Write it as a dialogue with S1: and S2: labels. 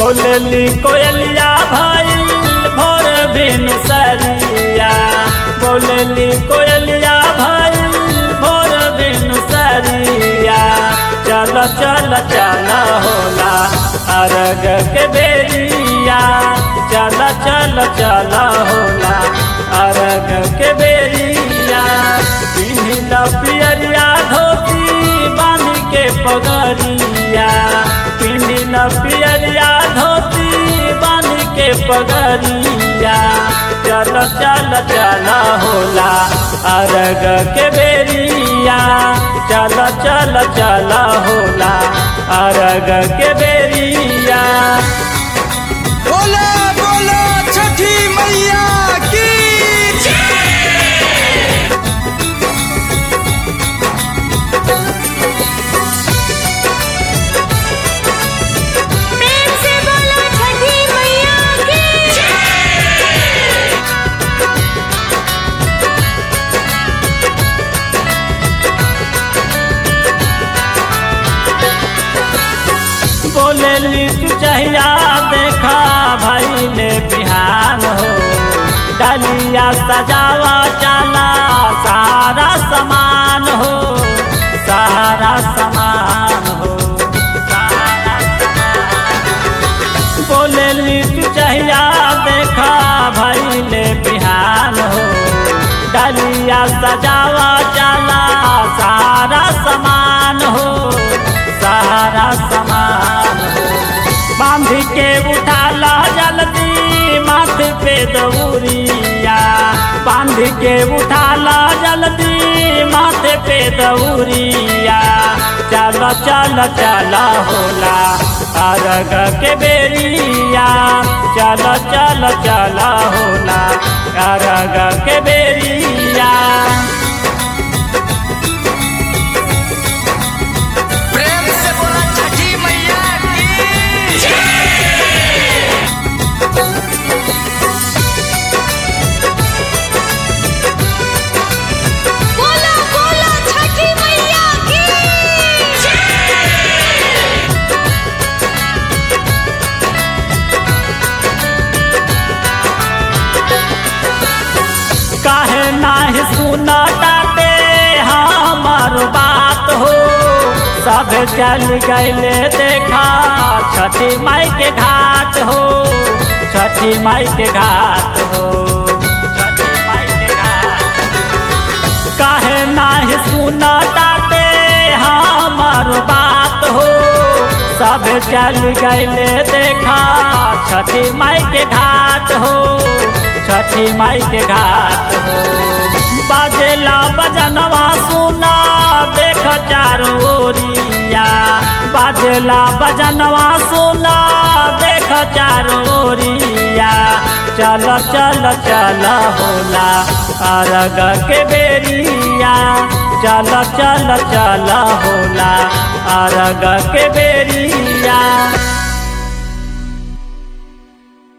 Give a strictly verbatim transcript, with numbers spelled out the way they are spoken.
S1: बोलली कोयलिया भइल भोर बिन सरिया, बोलली कोयलिया भइल भोर बिन सरिया। चल चल चल होला अरग के बेरिया, चल चल चल होला अरग के बेरिया। पिन्हिल पियरिया धोती बांध के पगरिया, पिन्हिल पियरिया धोती बांध के पगरिया। चल चल चल होला अरग के बेरिया, चल चल चल होला अरग के बेरिया।
S2: बोलो बोलो छठी मैया की
S3: प्रेम से बोलो छठी मैया की।
S1: बोलेली तू चहिया देखा भाई ने बिहान हो, डालिया सजावा चला सारा समान हो, सारा समान हो, सारा समान। बोलेली तू चहिया देखा भाई ने बिहान हो, डालिया सजावा चला सारा समान हो, सारा समान हो। बांध के उठाला जल्दी माथे पे दौरिया, बांध के उठाला जल्दी माथे पे दौरिया। चल चल चल होला अरग के बेरिया, चल चल चल होला अरग के बेरिया।
S2: प्रेम से बोलो छठी मैया की
S3: बोलो बोलो छठी मैया की।
S1: काहे नाही सुना ताते हमार बात हो, सब चल गईले देखा छठी माई के घाट हो, छठी माई के घाट हो, छठी माई के घाट। काहे नाही सुना ताते हमार बात हो, सब चल गईले देखा छठी माई के घाट हो, छठी माई के घाट हो। बाजेला बजनवा सुना देख चारो ओरिया, बाजेला बजनवा सुना देख चारो ओरिया। चल चल चल होला अरग के बेरिया, चल चल चल होला अरग के बेरिया।